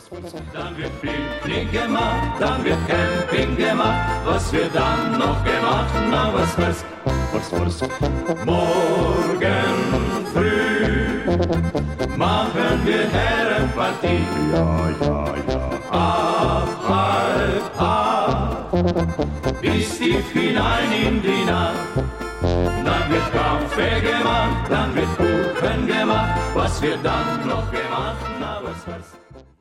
Dann wird Picknick gemacht, dann wird Camping gemacht, was wir dann noch gemacht, na was? Morgen früh machen wir Herrenpartie. Ab 7:30 bis tief hinein in die Nacht. Dann wird Kaffee gemacht, dann wird Kuchen gemacht, was wir dann noch gemacht, na was?